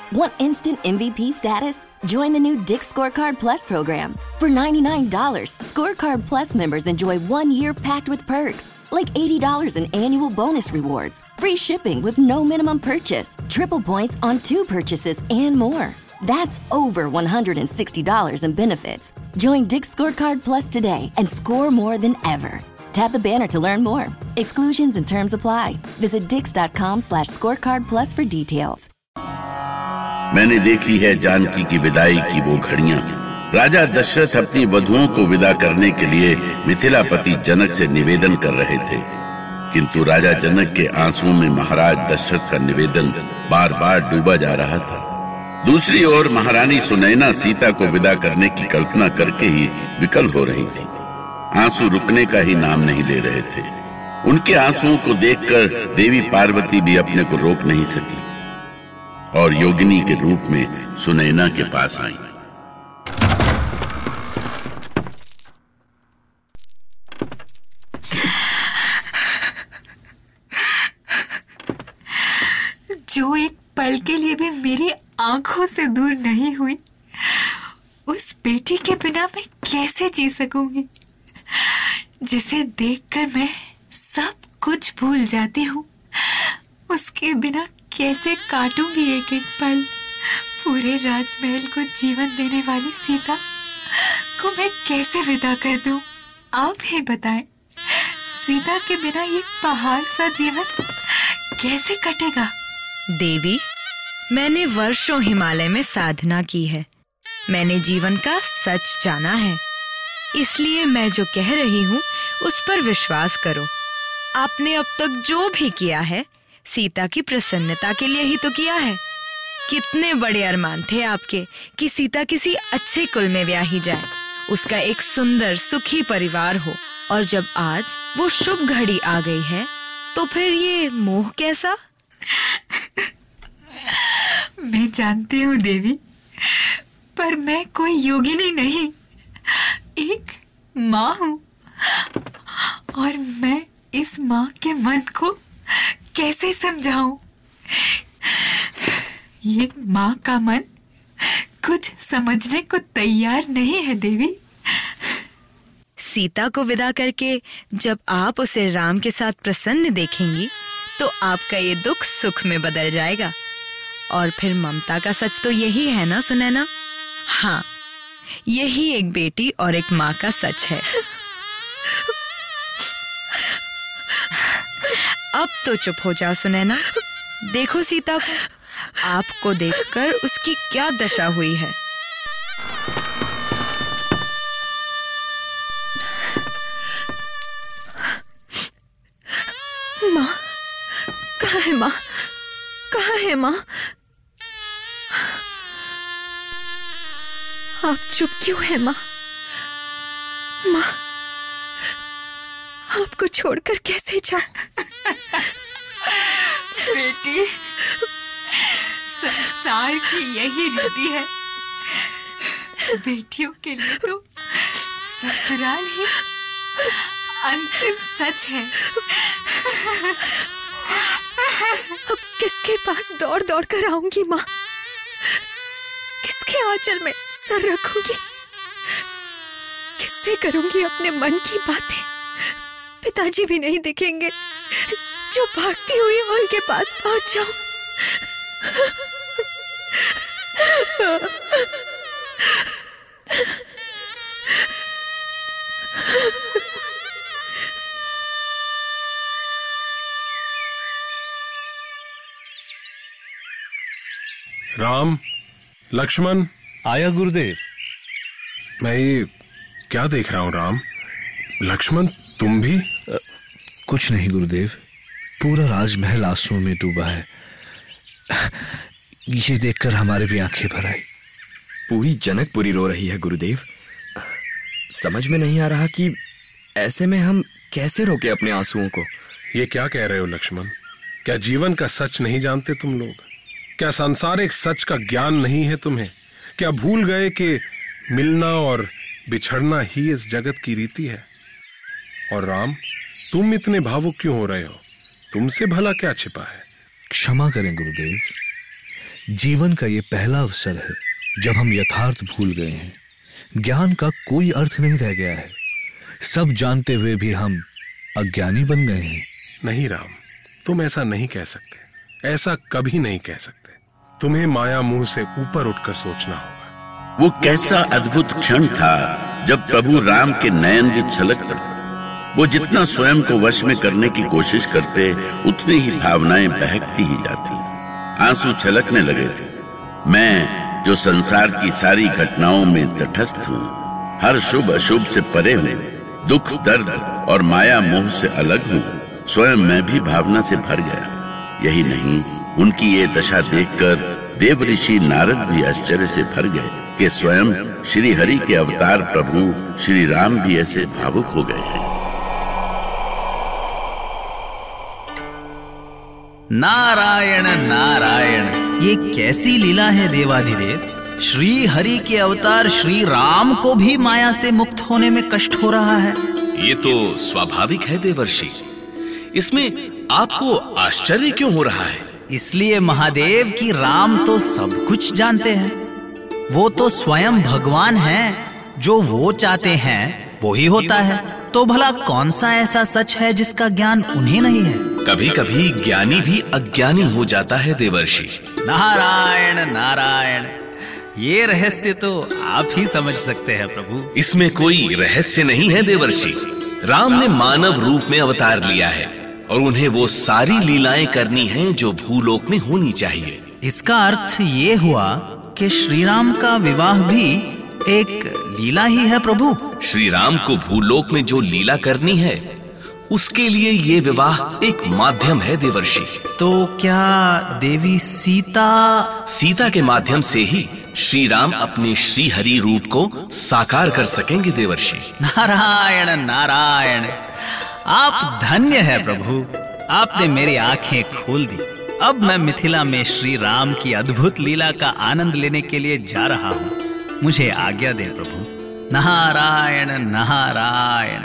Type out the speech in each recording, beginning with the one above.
Want instant MVP status? Join the new Dick's Scorecard Plus program. For $99, Scorecard Plus members enjoy 1 year packed with perks, like $80 in annual bonus rewards, free shipping with no minimum purchase, triple points on 2 purchases, and more. That's over $160 in benefits. Join Dick's Scorecard Plus today and score more than ever. Tap the banner to learn more. Exclusions and terms apply. Visit dix.com/scorecardplus for details. मैंने देखी है जानकी की विदाई की वो घड़ियां। राजा दशरथ अपनी वधुओं को विदा करने के लिए मिथिलापति जनक से निवेदन कर रहे थे, किंतु राजा जनक के आंसुओं में महाराज दशरथ का निवेदन बार बार डूबा जा रहा था। दूसरी ओर महारानी सुनैना सीता को विदा करने की कल्पना करके ही विकल हो रही थी। आंसू रुकने का ही नाम नहीं ले रहे थे। उनके आंसुओं को देखकर देवी पार्वती भी अपने को रोक नहीं सकी और योगिनी के रूप में सुनैना के पास आई। जो एक पल के लिए भी मेरी आंखों से दूर नहीं हुई, उस बेटी के बिना मैं कैसे जी सकूंगी, जिसे देखकर मैं सब कुछ भूल जाती हूँ। उसके बिना कैसे काटूंगी एक एक पल। पूरे राजमहल को जीवन देने वाली सीता को मैं कैसे विदा कर दूं? आप ही बताएं, सीता के बिना ये पहाड़ सा जीवन कैसे कटेगा? देवी, मैंने वर्षों हिमालय में साधना की है। मैंने जीवन का सच जाना है, इसलिए मैं जो कह रही हूँ उस पर विश्वास करो। आपने अब तक जो भी किया है सीता की प्रसन्नता के लिए ही तो किया है। कितने बड़े अरमान थे आपके कि सीता किसी अच्छे कुल में ब्याही जाए, उसका एक सुंदर सुखी परिवार हो, और जब आज वो शुभ घड़ी आ गई है तो फिर ये मोह कैसा? मैं जानती हूँ देवी, पर मैं कोई योगिनी नहीं, एक माँ हूँ, और मैं इस माँ के मन को कैसे समझाऊं? ये माँ का मन कुछ समझने को तैयार नहीं है देवी। सीता को विदा करके जब आप उसे राम के साथ प्रसन्न देखेंगी तो आपका ये दुख सुख में बदल जाएगा। और फिर ममता का सच तो यही है ना सुनैना? हाँ, यही एक बेटी और एक माँ का सच है। अब तो चुप हो जाओ सुनैना। देखो सीता को, आपको देखकर उसकी क्या दशा हुई है। माँ, कहाँ है माँ? कहाँ है माँ? आप चुप क्यों है माँ? माँ, आपको छोड़कर कैसे जाऊं? बेटी, संसार की यही रीति है। बेटियों के लिए तो ससुराल ही अंतिम सच है। अब किसके पास दौड़ दौड़ कर आऊंगी माँ? किसके आंचल में सर रखूंगी? किससे करूंगी अपने मन की बातें? पिताजी भी नहीं दिखेंगे जो भागती हुई उनके पास पहुंच जाऊं। राम, लक्ष्मण। आया गुरुदेव। मैं ये क्या देख रहा हूँ राम? लक्ष्मण, तुम भी? कुछ नहीं गुरुदेव, पूरा राजमहल आंसुओं में डूबा है। ये देखकर हमारे भी आंखें भर आई। पूरी जनकपुरी रो रही है गुरुदेव। समझ में नहीं आ रहा कि ऐसे में हम कैसे रोके अपने आंसुओं को। ये क्या कह रहे हो लक्ष्मण? क्या जीवन का सच नहीं जानते तुम लोग? क्या सांसारिक सच का ज्ञान नहीं है तुम्हें? क्या भूल गए कि मिलना और बिछड़ना ही इस जगत की रीति है? और राम, तुम इतने भावुक क्यों हो रहे हो? तुमसे भला क्या छिपा है? क्षमा करें गुरुदेव, जीवन का ये पहला अवसर है जब हम यथार्थ भूल गए हैं। ज्ञान का कोई अर्थ नहीं रह गया है। सब जानते हुए भी हम अज्ञानी बन गए हैं। नहीं राम, तुम ऐसा नहीं कह सकते, ऐसा कभी नहीं कह सकते। तुम्हें माया मुंह से ऊपर उठकर सोचना होगा। वो कैसा अद्भुत क्षण था जब प्रभु राम के नयन भी छलक पड़े। वो जितना स्वयं को वश में करने की कोशिश करते, उतनी ही भावनाएं बहकती ही जाती, आंसू छलकने लगे थे। मैं जो संसार की सारी घटनाओं में तटस्थ हूँ, हर शुभ अशुभ से परे हूँ, दुख दर्द और माया मोह से अलग हूँ, स्वयं मैं भी भावना से भर गया। यही नहीं, उनकी ये दशा देखकर देव ऋषि नारद भी आश्चर्य से भर गए कि स्वयं श्री हरि के अवतार प्रभु श्री राम भी ऐसे भावुक हो गए हैं। नारायण नारायण, ये कैसी लीला है देवाधिदेव। श्री हरि के अवतार श्री राम को भी माया से मुक्त होने में कष्ट हो रहा है। ये तो स्वाभाविक है देवर्षि, इसमें आपको आश्चर्य क्यों हो रहा है? इसलिए महादेव कि राम तो सब कुछ जानते हैं। वो तो स्वयं भगवान हैं। जो वो चाहते हैं वो ही होता है। तो भला कौन सा ऐसा सच है जिसका ज्ञान उन्हें नहीं है? कभी कभी ज्ञानी भी अज्ञानी हो जाता है देवर्षि। नारायण नारायण, ये रहस्य तो आप ही समझ सकते हैं प्रभु। इसमें कोई रहस्य नहीं है देवर्षि। राम ने मानव रूप में अवतार लिया है और उन्हें वो सारी लीलाएं करनी हैं जो भूलोक में होनी चाहिए। इसका अर्थ ये हुआ कि श्री राम का विवाह भी एक लीला ही है प्रभु। श्री राम को भूलोक में जो लीला करनी है, उसके लिए ये विवाह एक माध्यम है देवर्षि। तो क्या देवी सीता के माध्यम से ही श्री राम अपने श्री हरि रूप को साकार कर सकेंगे देवर्षि। नारायण नारायण, आप धन्य है प्रभु। आपने मेरी आंखें खोल दी। अब मैं मिथिला में श्री राम की अद्भुत लीला का आनंद लेने के लिए जा रहा हूँ। मुझे आज्ञा दे प्रभु। नारायण नारायण।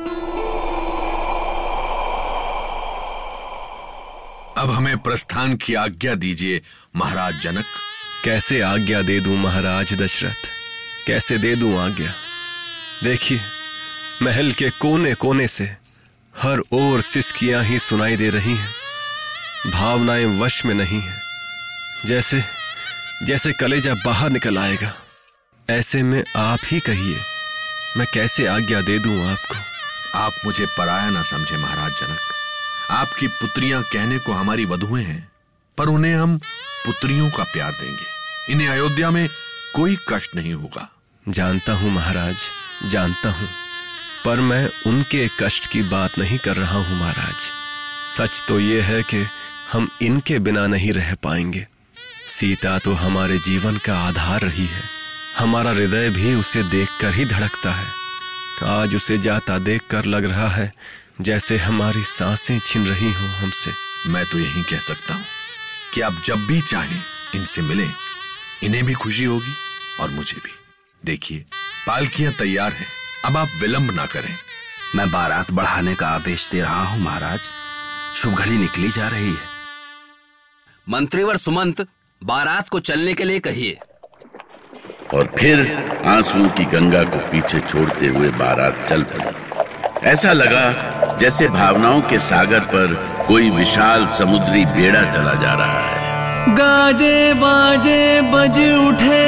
अब हमें प्रस्थान की आज्ञा दीजिए महाराज जनक। कैसे आज्ञा दे दूं महाराज दशरथ, कैसे दे दूं आज्ञा। देखिए, महल के कोने कोने से हर ओर सिसकियां ही सुनाई दे रही हैं। भावनाएं वश में नहीं हैं। जैसे जैसे कलेजा बाहर निकल आएगा। ऐसे में आप ही कहिए, मैं कैसे आज्ञा दे दूं आपको। आप मुझे पराया ना समझे महाराज जनक। आपकी पुत्रियां कहने को हमारी वधुएं हैं, पर उन्हें हम पुत्रियों का प्यार देंगे। इन्हें अयोध्या में कोई कष्ट नहीं होगा। जानता हूं महाराज, जानता हूं, पर मैं उनके कष्ट की बात नहीं कर रहा हूं महाराज। सच तो ये है कि हम इनके बिना नहीं रह पाएंगे। सीता तो हमारे जीवन का आधार रही है। हमारा हृदय भी उसे देखकर ही धड़कता है। आज उसे जाता देखकर लग रहा है जैसे हमारी सांसें छिन रही हों हमसे। मैं तो यही कह सकता हूं कि आप जब भी चाहें इनसे मिलें। इन्हें भी खुशी होगी और मुझे भी। देखिए, पालकियां तैयार हैं, अब आप विलंब ना करें। मैं बारात बढ़ाने का आदेश दे रहा हूं महाराज। शुभ घड़ी निकली जा रही है। मंत्रीवर सुमंत, बारात को चलने के लिए कहिए। और फिर आंसुओं की गंगा को पीछे छोड़ते हुए बारात चल पड़ी। ऐसा लगा जैसे भावनाओं के सागर पर कोई विशाल समुद्री बेड़ा चला जा रहा है। गाजे बाजे बज उठे,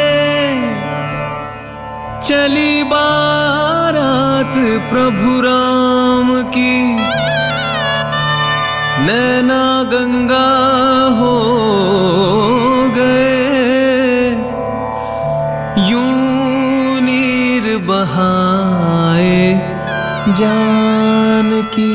चली बारात प्रभु राम की। नैना गंगा हो गए, यूं नीर बहाए जानकी।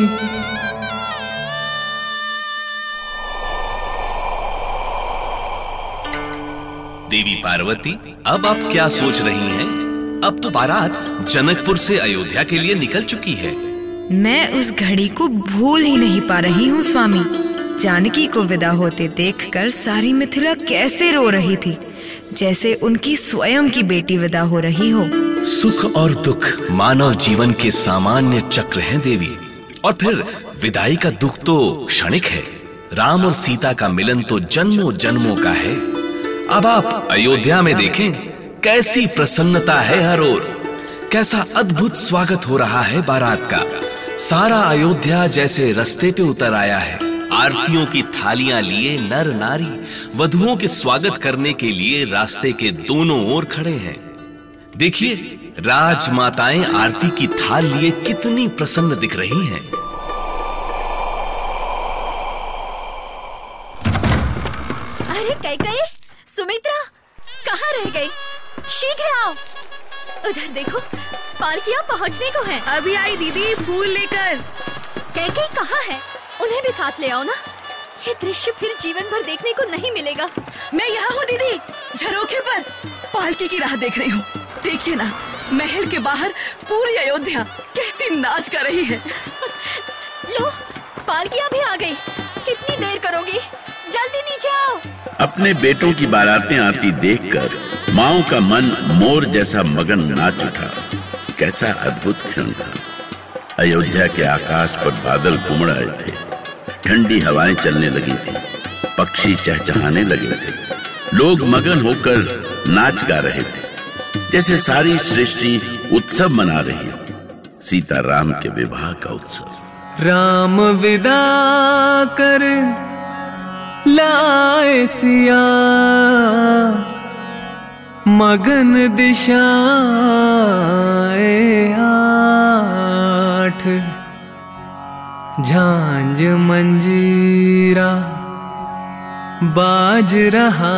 देवी पार्वती, अब आप क्या सोच रही हैं? अब तो बारात जनकपुर से अयोध्या के लिए निकल चुकी है। मैं उस घड़ी को भूल ही नहीं पा रही हूँ स्वामी। जानकी को विदा होते देखकर सारी मिथिला कैसे रो रही थी, जैसे उनकी स्वयं की बेटी विदा हो रही हो। सुख और दुख मानव जीवन के सामान्य चक्र हैं देवी, और फिर विदाई का दुख तो क्षणिक है। राम और सीता का मिलन तो जन्मों जन्मों का है। अब आप अयोध्या में देखें कैसी प्रसन्नता है हर ओर, कैसा अद्भुत स्वागत हो रहा है बारात का। सारा अयोध्या जैसे रास्ते पे उतर आया है। आरतियों की थालियां लिए नर नारी वधुओं के स्वागत करने के लिए रास्ते के दोनों ओर खड़े हैं। देखिए, राजमाताएं आरती की थाल लिए कितनी प्रसन्न दिख रही हैं। अरे कैकेयी, सुमित्रा, कहाँ रह गई? शीघ्र आओ। उधर देखो, पालकियां पहुंचने को हैं। अभी आई दीदी, फूल लेकर। कैकेयी कहाँ है? उन्हें भी साथ ले आओ ना। ये दृश्य फिर जीवन भर देखने को नहीं मिलेगा। मैं यहाँ हूँ दीदी, झरोखे पर पालकी की राह देख रही हूँ। देखिए ना, महल के बाहर पूरी अयोध्या कैसी नाच कर रही है। लो, पालकियां भी आ गई। कितनी देर करोगी? जल्दी नीचे आओ। अपने बेटों की बारातें आती देखकर माओ का मन मोर जैसा मगन नाच उठा। कैसा अद्भुत क्षण था। अयोध्या के आकाश पर बादल घुमड़ आए थे, ठंडी हवाएं चलने लगी थी, पक्षी चहचहाने लगे थे, लोग मगन होकर नाच गा रहे थे, जैसे सारी सृष्टि उत्सव मना रही हो। सीता राम के विवाह का उत्सव। राम विदा कर लाए सिया, मगन दिशाए आठ, झांझ मंजीरा बाज रहा,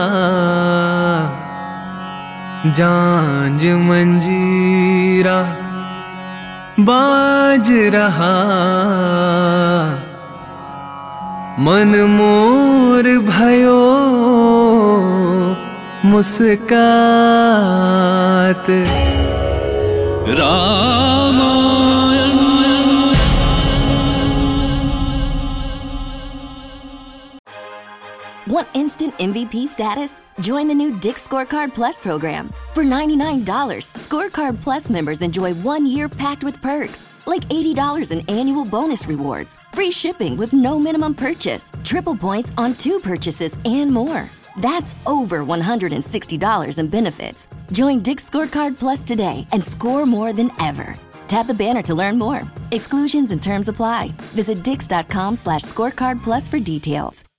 झांझ मंजीरा बाज रहा, मन मोर भयो मुस्कात। Ramayan. Want instant MVP status? Join the new Dick's Scorecard Plus program. For $99, Scorecard Plus members enjoy 1 year packed with perks, like $80 in annual bonus rewards, free shipping with no minimum purchase, triple points on 2 purchases, and more. That's over $160 in benefits. Join Dick's Scorecard Plus today and score more than ever. Tap the banner to learn more. Exclusions and terms apply. Visit dix.com/scorecard plus for details.